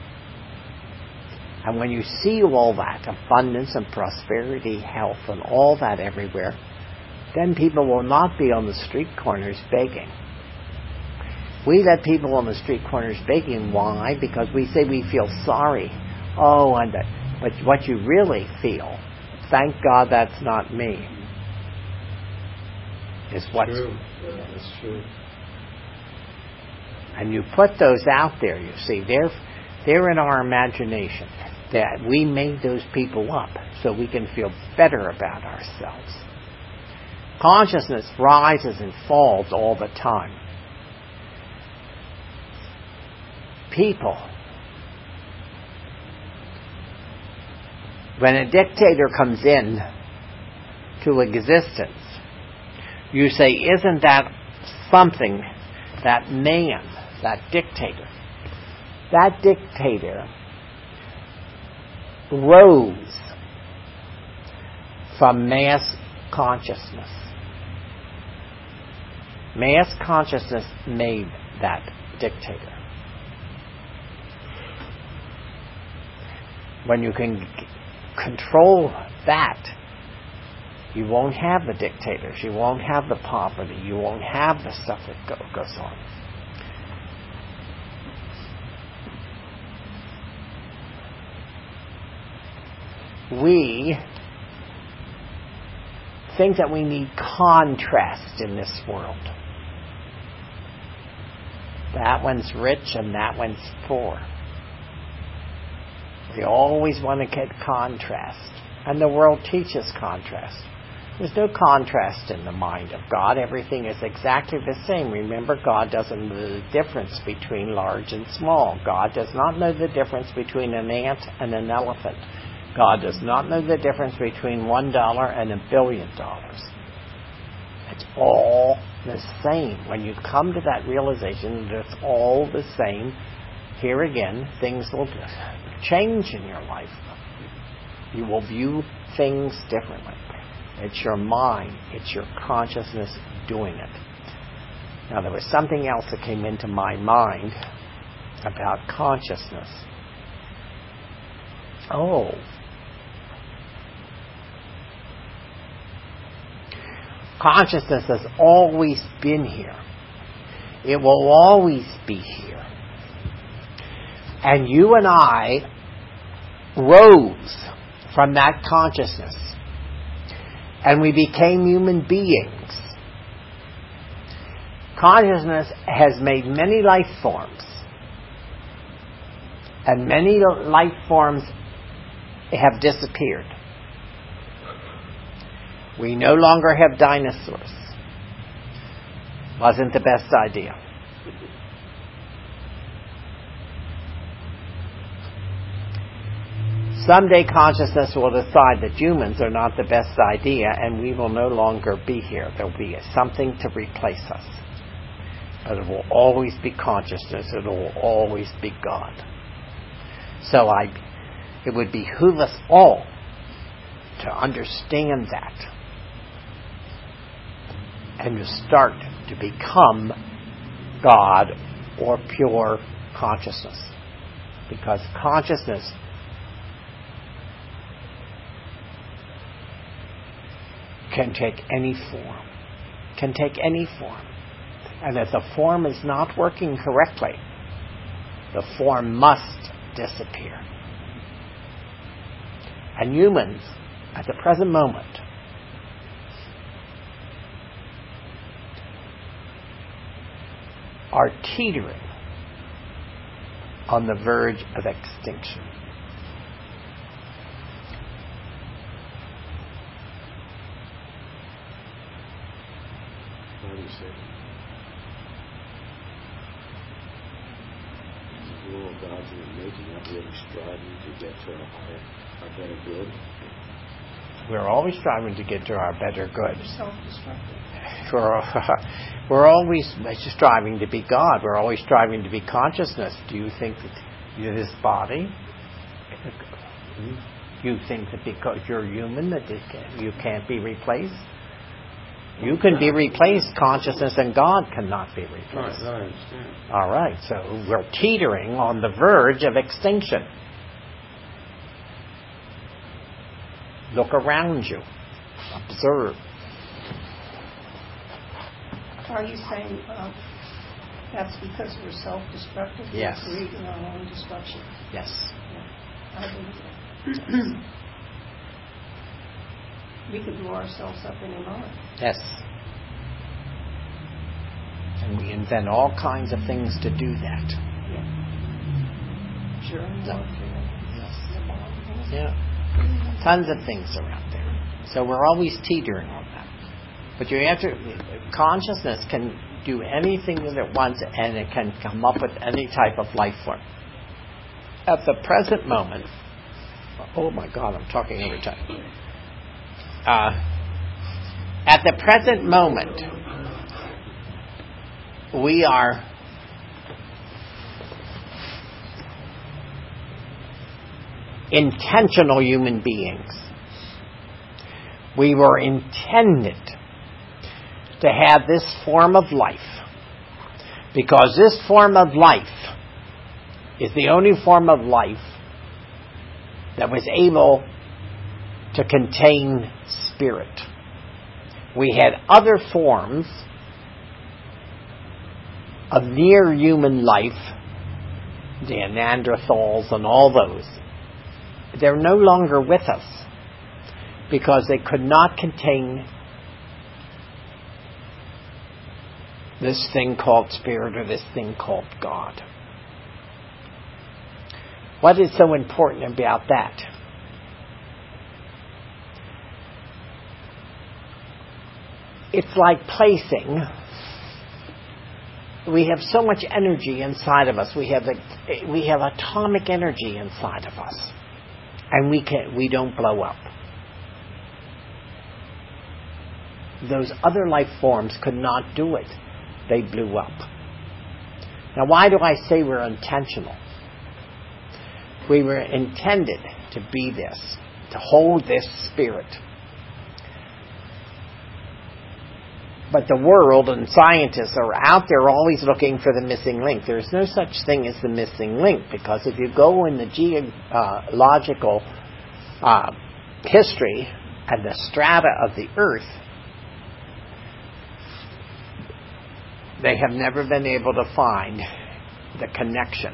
And when you see all that, abundance and prosperity, health, and all that everywhere, then people will not be on the street corners begging. We let people on the street corners begging. Why? Because we say we feel sorry. Oh, and that. But what you really feel, thank God that's not me, is what's
true. Yeah, that's true.
And you put those out there, you see, they're, they're in our imagination. That we made those people up so we can feel better about ourselves. Consciousness rises and falls all the time. People, when a dictator comes in to existence, you say, isn't that something, that man, that dictator, that dictator rose from mass consciousness. Mass consciousness made that dictator. When you can g- control that, you won't have the dictators, you won't have the poverty, you won't have the stuff that go- goes on. We think that we need contrast in this world. That one's rich and that one's poor. We always want to get contrast. And the world teaches contrast. There's no contrast in the mind of God. Everything is exactly the same. Remember, God doesn't know the difference between large and small. God does not know the difference between an ant and an elephant. God does not know the difference between one dollar and a billion dollars. It's all the same. When you come to that realization that it's all the same, here again, things will change in your life. You will view things differently. It's your mind, it's your consciousness doing it. Now, there was something else that came into my mind about consciousness. Oh. Consciousness has always been here. It will always be here. And you and I rose from that consciousness. And we became human beings. Consciousness has made many life forms. And many life forms have disappeared. We no longer have dinosaurs. Wasn't the best idea. Someday consciousness will decide that humans are not the best idea and we will no longer be here. There will be something to replace us. But it will always be consciousness. It will always be God. So I, it would behoove us all to understand that and to start to become God or pure consciousness. Because consciousness can take any form. Can take any form. And if the form is not working correctly, the form must disappear. And humans, at the present moment, are teetering on the verge of extinction.
What do you say? The rule of God's in the making, not really striving to get to our higher, our better good.
We're always striving to get to our better good.
Self-destructive.
We're, we're always striving to be God. We're always striving to be consciousness. Do you think that this body, you think that because you're human that you can't be replaced? You can be replaced. Consciousness and God cannot be replaced.
Right, I understand.
All right, so we're teetering on the verge of extinction. Look around you. Observe.
Are you saying uh, that's because we're self-destructive?
Yes.
We're creating our own destruction?
Yes.
Yeah, I believe that. We could blow ourselves up any moment.
Yes. And we invent all kinds of things to do that.
Yeah. Sure.
Yes. Yeah. Tons of things are out there. So we're always teetering on that. But you have to, consciousness can do anything that it wants and it can come up with any type of life form. At the present moment, oh my God, I'm talking every time. Uh, at the present moment, we are intentional human beings. We were intended to have this form of life because this form of life is the only form of life that was able to contain spirit. We had other forms of near human life, the Neanderthals and all those. They're no longer with us because they could not contain this thing called spirit or this thing called God. What is so important about that? It's like placing. We have so much energy inside of us. We have a, we have atomic energy inside of us. And we can we don't blow up. Those other life forms could not do it. They blew up. Now, why do I say we're intentional? We were intended to be this, to hold this spirit. But the world and scientists are out there always looking for the missing link. There's no such thing as the missing link, because if you go in the geological uh, history and the strata of the earth, they have never been able to find the connection.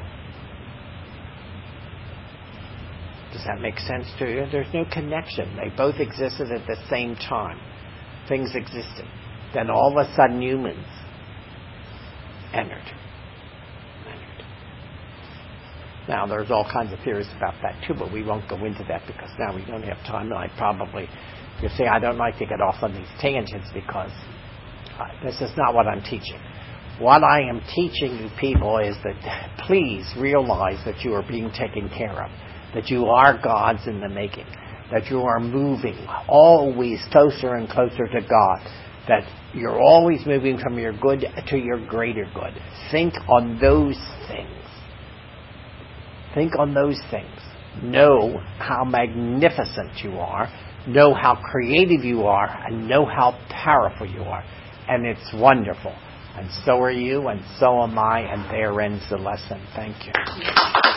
Does that make sense to you? There's no connection. They both existed at the same time. Things existed. Then all of a sudden humans entered. entered. Now there's all kinds of theories about that too, but we won't go into that because now we don't have time. And I probably, you see, I don't like to get off on these tangents because uh, this is not what I'm teaching. What I am teaching you people is that please realize that you are being taken care of, that you are gods in the making, that you are moving always closer and closer to God, that you're always moving from your good to your greater good. Think on those things. Think on those things. Know how magnificent you are, know how creative you are, and know how powerful you are. And it's wonderful. And so are you, and so am I, and there ends the lesson. Thank you.